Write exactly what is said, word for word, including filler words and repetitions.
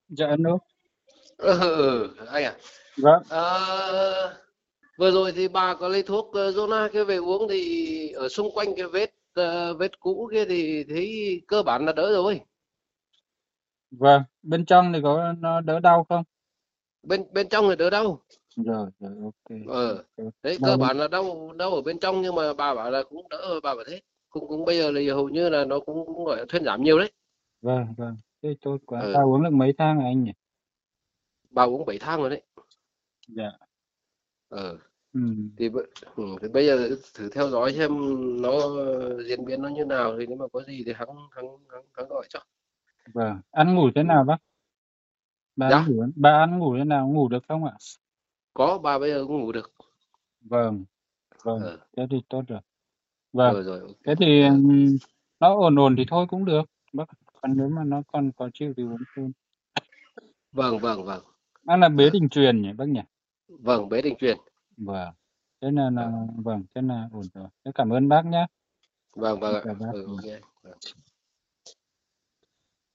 Dạ alo. Ừ, ừ, anh à. Vâng, Ờ, Vừa rồi thì bà có lấy thuốc ờ, Zona kia về uống thì ở xung quanh cái vết ờ, vết cũ kia thì thấy cơ bản là đỡ rồi. vâng. Bên trong thì có nó đỡ đau không? Bên bên trong thì đỡ đau. Rồi, rồi, ok. Ờ, Ok. Đấy Đau cơ lên. bản là đau đau ở bên trong nhưng mà bà bảo là cũng đỡ rồi bà bảo thế. Cũng cũng bây giờ là hầu như là nó cũng, cũng gọi là thuyên giảm nhiều đấy. Vâng, vâng. Thế tốt quá. Ờ, Ta uống được mấy thang rồi anh nhỉ? bà uống bảy thang rồi đấy. Dạ. Ờ, Ừ. thì, bợ- ừ, thì bây giờ thử theo dõi xem nó diễn biến nó như nào thì nếu mà có gì thì hắn hắn hắn, hắn gọi cho. Vâng. Ăn ngủ thế nào Ừ. bác? Bà ăn Dạ, ngủ, bà ăn ngủ thế nào? Ngủ được không ạ? có bà bây giờ cũng ngủ được. Vâng, vâng. Ờ, Thế thì tốt rồi. Vâng. rồi rồi ok. Thế thì Ờ, ừm, nó ổn ổn thì thôi cũng được. Bác. Còn nếu mà nó còn khó chịu thì uống thêm. vâng vâng vâng. Nó là bế Ờ, đình truyền nhỉ bác nhỉ? vâng bé Đình Truyền. Vâng. Thế là, là Ờ, vâng, thế là ổn rồi. Thế cảm ơn bác nhé. vâng vâng ạ. Chào bác. Ừ, Ừ. ok. Vâng.